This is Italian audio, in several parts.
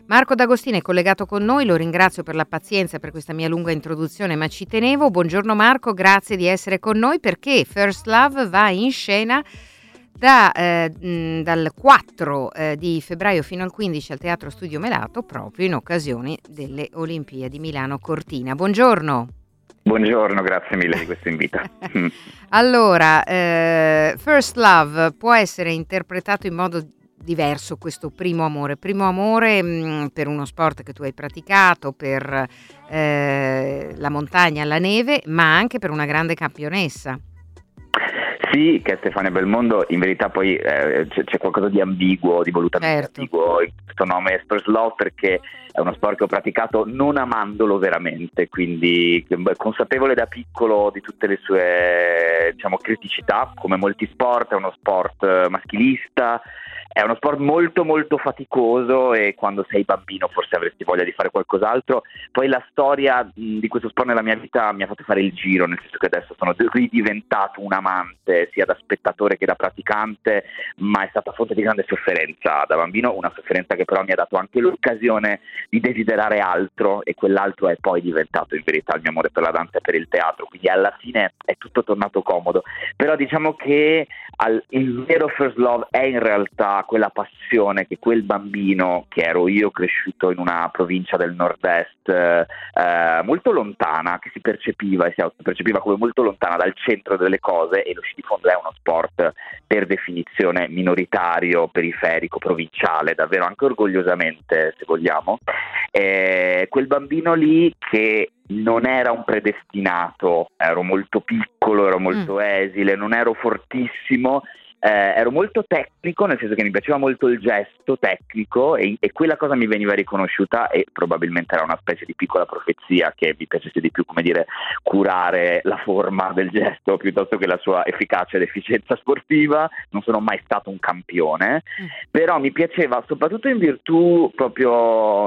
Marco D'Agostino è collegato con noi, lo ringrazio per la pazienza per questa mia lunga introduzione, ma ci tenevo. Buongiorno Marco, grazie di essere con noi perché First Love va in scena dal 4 di febbraio fino al 15 al Teatro Studio Melato, proprio in occasione delle Olimpiadi Milano Cortina. Buongiorno. Buongiorno, grazie mille di questo invito. Allora, First Love può essere interpretato in modo diverso, questo primo amore per uno sport che tu hai praticato, per la montagna, la neve, ma anche per una grande campionessa. Sì, che è Stefania Belmondo. In verità poi c'è qualcosa di ambiguo, di volutamente ambiguo in questo nome First Love, perché è uno sport che ho praticato non amandolo veramente, quindi consapevole da piccolo di tutte le sue, diciamo, criticità. Come molti sport è uno sport maschilista, è uno sport molto molto faticoso e quando sei bambino forse avresti voglia di fare qualcos'altro. Poi la storia di questo sport nella mia vita mi ha fatto fare il giro, nel senso che adesso sono ridiventato un amante sia da spettatore che da praticante, ma è stata fonte di grande sofferenza da bambino, una sofferenza che però mi ha dato anche l'occasione di desiderare altro, e quell'altro è poi diventato in verità il mio amore per la danza e per il teatro, quindi alla fine è tutto tornato comodo. Però diciamo che il vero First Love è in realtà quella passione che quel bambino, che ero io, cresciuto in una provincia del nord-est molto lontana, che si percepiva e si autopercepiva come molto lontana dal centro delle cose, e lo sci di fondo è uno sport per definizione minoritario, periferico, provinciale, davvero anche orgogliosamente, se vogliamo. Quel bambino lì che non era un predestinato, ero molto piccolo, ero molto esile, non ero fortissimo, ero molto tecnico, nel senso che mi piaceva molto il gesto tecnico e quella cosa mi veniva riconosciuta, e probabilmente era una specie di piccola profezia che mi piacesse di più, come dire, curare la forma del gesto piuttosto che la sua efficacia ed efficienza sportiva. Non sono mai stato un campione, però mi piaceva soprattutto in virtù proprio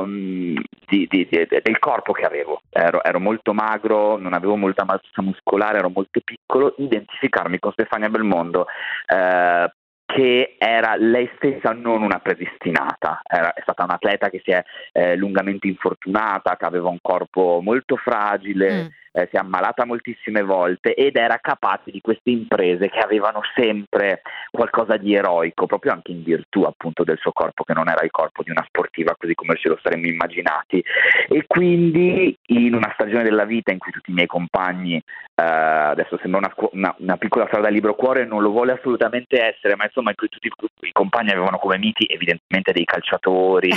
del corpo che avevo. Ero molto magro, non avevo molta massa muscolare, ero molto piccolo. Identificarmi con Stefania Belmondo, che era lei stessa non una predestinata, è stata un'atleta che si è lungamente infortunata, che aveva un corpo molto fragile, si è ammalata moltissime volte ed era capace di queste imprese che avevano sempre qualcosa di eroico, proprio anche in virtù appunto del suo corpo, che non era il corpo di una sportiva così come ce lo saremmo immaginati. E quindi in una stagione della vita in cui tutti i miei compagni, adesso sembra una piccola strada libero cuore, non lo vuole assolutamente essere, ma insomma in cui tutti i compagni avevano come miti evidentemente dei calciatori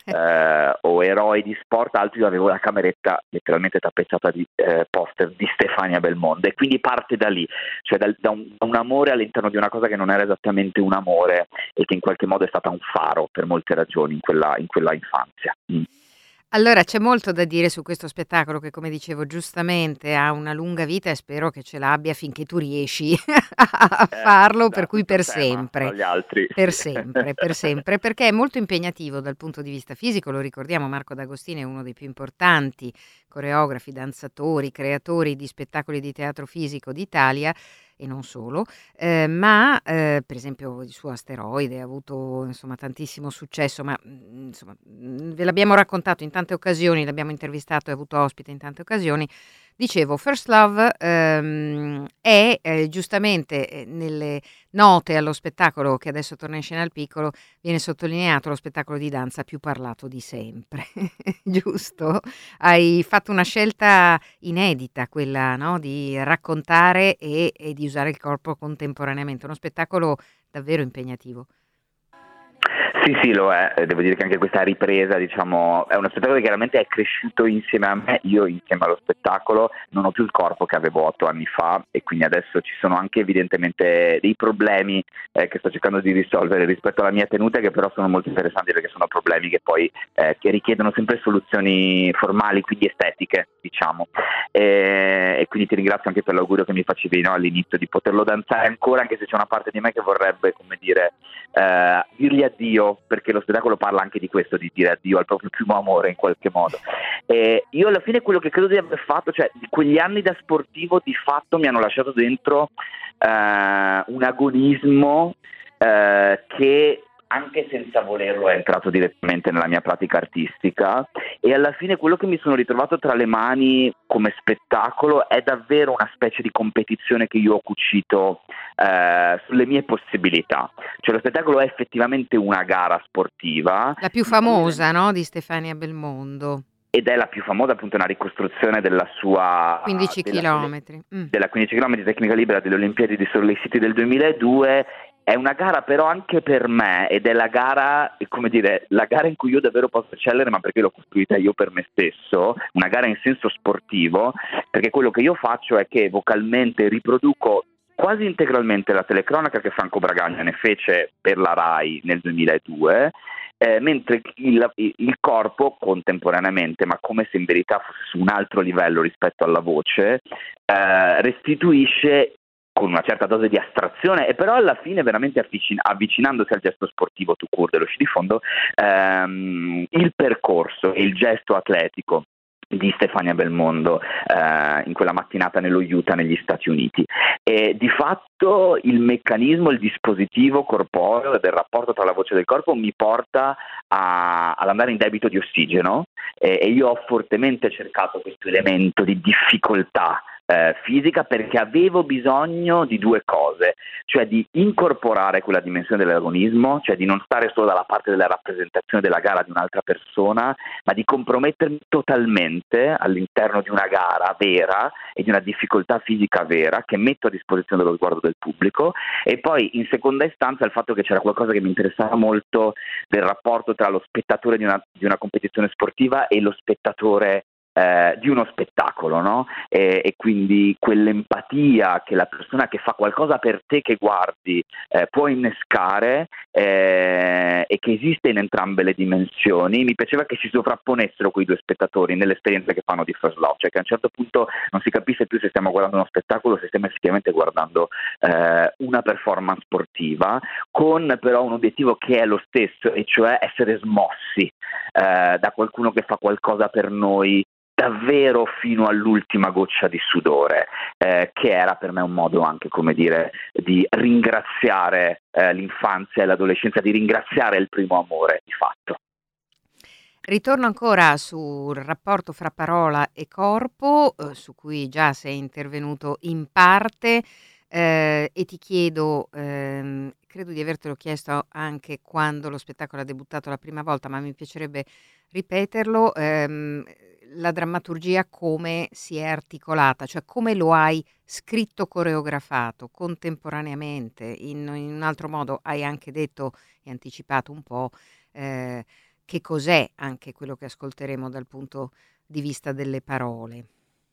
o eroi di sport, altri io avevo la cameretta letteralmente tappezzata di poster di Stefania Belmondo, e quindi parte da lì, cioè da un amore all'interno di una cosa che non era esattamente un amore e che in qualche modo è stata un faro per molte ragioni in quella infanzia. Allora, c'è molto da dire su questo spettacolo che, come dicevo giustamente, ha una lunga vita e spero che ce l'abbia finché tu riesci a farlo, per cui per sempre. Gli altri. Per sempre, perché è molto impegnativo dal punto di vista fisico. Lo ricordiamo, Marco D'Agostino è uno dei più importanti coreografi, danzatori, creatori di spettacoli di teatro fisico d'Italia e non solo, ma per esempio il suo Asteroide ha avuto insomma tantissimo successo, ma insomma ve l'abbiamo raccontato in tante occasioni, l'abbiamo intervistato e avuto ospite in tante occasioni. Dicevo, First Love è giustamente nelle note allo spettacolo che adesso torna in scena al Piccolo, viene sottolineato lo spettacolo di danza più parlato di sempre, giusto? Hai fatto una scelta inedita, quella, no, di raccontare e di usare il corpo contemporaneamente, uno spettacolo davvero impegnativo. Sì, lo è. Devo dire che anche questa ripresa, diciamo, è uno spettacolo che chiaramente è cresciuto insieme a me, io insieme allo spettacolo. Non ho più il corpo che avevo 8 anni fa e quindi adesso ci sono anche evidentemente dei problemi che sto cercando di risolvere rispetto alla mia tenuta, che però sono molto interessanti perché sono problemi che poi che richiedono sempre soluzioni formali, quindi estetiche, diciamo. E quindi ti ringrazio anche per l'augurio che mi facevi, no, all'inizio, di poterlo danzare ancora, anche se c'è una parte di me che vorrebbe, come dire, dirgli addio, perché lo spettacolo parla anche di questo, di dire addio al proprio primo amore in qualche modo. Io alla fine quello che credo di aver fatto, cioè quegli anni da sportivo di fatto mi hanno lasciato dentro un agonismo che anche senza volerlo è entrato direttamente nella mia pratica artistica, e alla fine quello che mi sono ritrovato tra le mani come spettacolo è davvero una specie di competizione che io ho cucito sulle mie possibilità. Cioè lo spettacolo è effettivamente una gara sportiva. La più famosa, no, di Stefania Belmondo. Ed è la più famosa, appunto, una ricostruzione della sua 15 chilometri. della 15 km tecnica libera delle Olimpiadi di Salt Lake City del 2002. È una gara però anche per me, ed è la gara, come dire, la gara in cui io davvero posso eccellere, ma perché l'ho costruita io per me stesso, una gara in senso sportivo, perché quello che io faccio è che vocalmente riproduco quasi integralmente la telecronaca che Franco Bragagna ne fece per la RAI nel 2002, mentre il corpo contemporaneamente, ma come se in verità fosse su un altro livello rispetto alla voce, restituisce con una certa dose di astrazione, e però alla fine veramente avvicinandosi al gesto sportivo tout court dello sci di fondo, il percorso e il gesto atletico di Stefania Belmondo in quella mattinata nello Utah negli Stati Uniti. E di fatto il meccanismo, il dispositivo corporeo del rapporto tra la voce e il corpo mi porta ad andare in debito di ossigeno, e io ho fortemente cercato questo elemento di difficoltà fisica, perché avevo bisogno di due cose, cioè di incorporare quella dimensione dell'agonismo, cioè di non stare solo dalla parte della rappresentazione della gara di un'altra persona, ma di compromettermi totalmente all'interno di una gara vera e di una difficoltà fisica vera che metto a disposizione dello sguardo del pubblico. E poi in seconda istanza il fatto che c'era qualcosa che mi interessava molto del rapporto tra lo spettatore di una competizione sportiva e lo spettatore di uno spettacolo, no? E quindi quell'empatia che la persona che fa qualcosa per te che guardi può innescare, e che esiste in entrambe le dimensioni. Mi piaceva che si sovrapponessero quei due spettatori nell'esperienza che fanno di First Love, cioè che a un certo punto non si capisce più se stiamo guardando uno spettacolo o se stiamo effettivamente guardando una performance sportiva, con però un obiettivo che è lo stesso, e cioè essere smossi da qualcuno che fa qualcosa per noi davvero fino all'ultima goccia di sudore, che era per me un modo anche, come dire, di ringraziare l'infanzia e l'adolescenza, di ringraziare il primo amore di fatto. Ritorno ancora sul rapporto fra parola e corpo, su cui già sei intervenuto in parte, e ti chiedo, credo di avertelo chiesto anche quando lo spettacolo ha debuttato la prima volta, ma mi piacerebbe ripeterlo, la drammaturgia come si è articolata, cioè come lo hai scritto, coreografato contemporaneamente, in un altro modo hai anche detto e anticipato un po', che cos'è anche quello che ascolteremo dal punto di vista delle parole.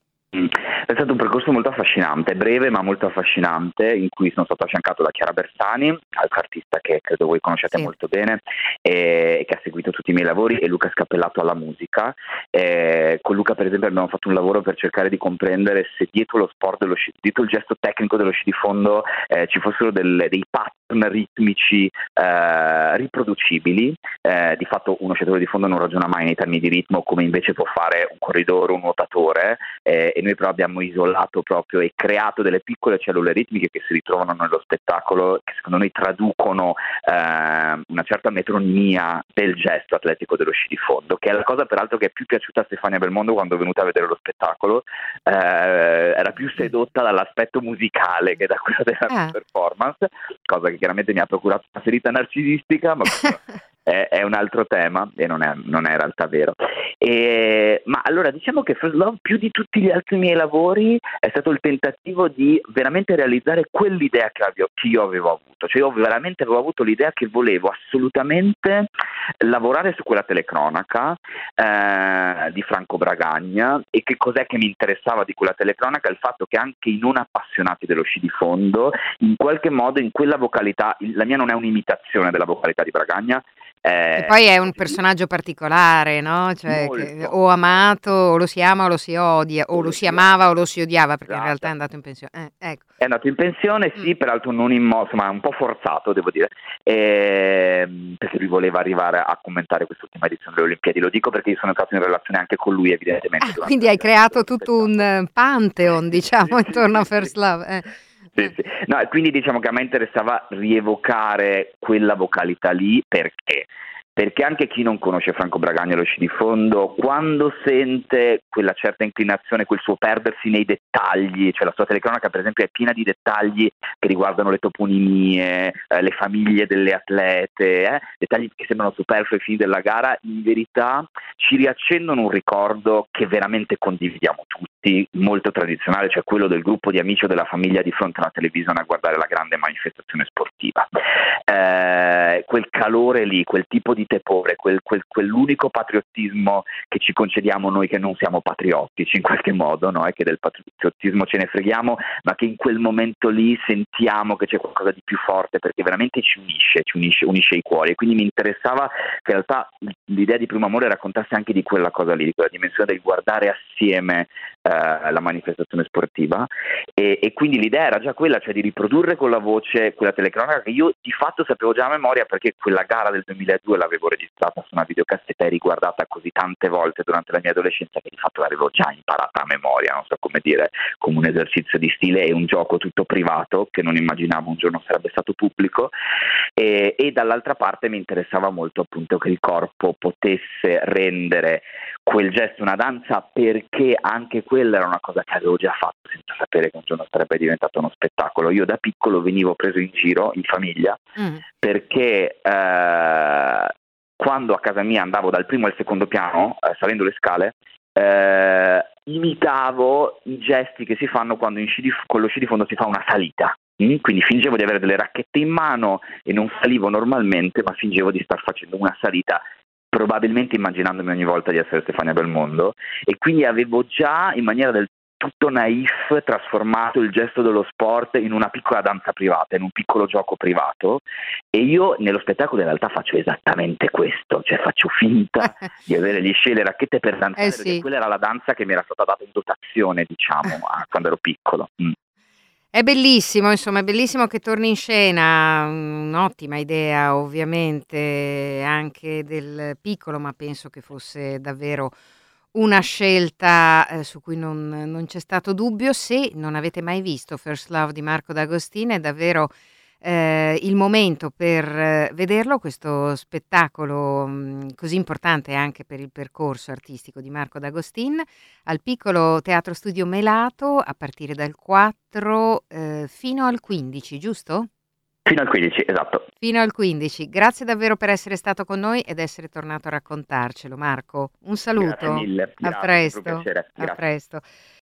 È stato un percorso molto affascinante, breve ma molto affascinante, in cui sono stato affiancato da Chiara Bersani, altra artista che credo voi conosciate molto bene, e che ha seguito tutti i miei lavori, e Luca Scappellato alla musica. Con Luca, per esempio, abbiamo fatto un lavoro per cercare di comprendere se dietro lo sport dello sci, dietro il gesto tecnico dello sci di fondo, ci fossero dei pattern ritmici riproducibili. Di fatto uno sciatore di fondo non ragiona mai nei termini di ritmo, come invece può fare un corridore o un nuotatore, e noi però abbiamo isolato proprio e creato delle piccole cellule ritmiche che si ritrovano nello spettacolo, che secondo noi traducono una certa metronimia del gesto atletico dello sci di fondo, che è la cosa peraltro che è più piaciuta a Stefania Belmondo quando è venuta a vedere lo spettacolo. Era più sedotta dall'aspetto musicale che da quello della performance, cosa che chiaramente mi ha procurato una ferita narcisistica, ma è un altro tema e non è in realtà vero. Ma allora diciamo che First Love, più di tutti gli altri miei lavori, è stato il tentativo di veramente realizzare quell'idea che io avevo avuto. Cioè io veramente avevo avuto l'idea che volevo assolutamente lavorare su quella telecronaca di Franco Bragagna. E che cos'è che mi interessava di quella telecronaca? Il fatto che anche i non appassionati dello sci di fondo, in qualche modo, in quella vocalità, la mia non è un'imitazione della vocalità di Bragagna, e poi è un personaggio particolare, no? Cioè, che o amato, o lo si ama o lo si odia, o lo si amava o lo si odiava, perché in realtà è andato in pensione. Ecco. È andato in pensione, sì, peraltro non insomma, un po' forzato, devo dire, perché lui voleva arrivare a commentare quest'ultima edizione delle Olimpiadi. Lo dico perché io sono entrato in relazione anche con lui, evidentemente. Quindi hai creato tutto un pantheon, diciamo, intorno a First Love. Sì, sì. No, e quindi diciamo che a me interessava rievocare quella vocalità lì, perché anche chi non conosce Franco Bragagno e lo sci di fondo, quando sente quella certa inclinazione, quel suo perdersi nei dettagli, cioè la sua telecronaca per esempio è piena di dettagli che riguardano le toponimie, le famiglie delle atlete, dettagli che sembrano superflui ai fini della gara, in verità ci riaccendono un ricordo che veramente condividiamo tutti, molto tradizionale, cioè quello del gruppo di amici o della famiglia di fronte alla televisione a guardare la grande manifestazione sportiva. Quel calore lì, quel tipo di tepore, quell'unico patriottismo che ci concediamo noi che non siamo patriottici in qualche modo, no? E che del patriottismo ce ne freghiamo, ma che in quel momento lì sentiamo che c'è qualcosa di più forte, perché veramente unisce i cuori. E quindi mi interessava che in realtà l'idea di Primo Amore raccontasse anche di quella cosa lì, di quella dimensione del guardare assieme la manifestazione sportiva, e quindi l'idea era già quella, cioè di riprodurre con la voce quella telecronaca che io di fatto sapevo già a memoria, perché quella gara del 2002 l'avevo registrata su una videocassetta e riguardata così tante volte durante la mia adolescenza che di fatto l'avevo già imparata a memoria, non so come dire, come un esercizio di stile e un gioco tutto privato che non immaginavo un giorno sarebbe stato pubblico, e dall'altra parte mi interessava molto appunto che il corpo potesse rendere quel gesto una danza, perché anche quella era una cosa che avevo già fatto senza sapere che un giorno sarebbe diventato uno spettacolo. Io da piccolo venivo preso in giro in famiglia perché quando a casa mia andavo dal primo al secondo piano salendo le scale, imitavo i gesti che si fanno quando con lo sci di fondo si fa una salita. Quindi fingevo di avere delle racchette in mano e non salivo normalmente, ma fingevo di star facendo una salita, probabilmente immaginandomi ogni volta di essere Stefania Belmondo, e quindi avevo già in maniera del tutto naif trasformato il gesto dello sport in una piccola danza privata, in un piccolo gioco privato, e io nello spettacolo in realtà faccio esattamente questo, cioè faccio finta di avere gli sci e le racchette per danzare, perché quella era la danza che mi era stata data in dotazione, diciamo, quando ero piccolo. È bellissimo, insomma, è bellissimo che torni in scena, un'ottima idea ovviamente anche del piccolo, ma penso che fosse davvero una scelta su cui non c'è stato dubbio. Se non avete mai visto First Love di Marco D'Agostino, è davvero il momento per vederlo, questo spettacolo così importante anche per il percorso artistico di Marco D'Agostin, al Piccolo Teatro Studio Melato a partire dal 4 fino al 15, giusto? Fino al 15, esatto. Fino al 15. Grazie davvero per essere stato con noi ed essere tornato a raccontarcelo, Marco. Un saluto. Grazie mille. A Grazie, presto. sempre un piacere. A presto.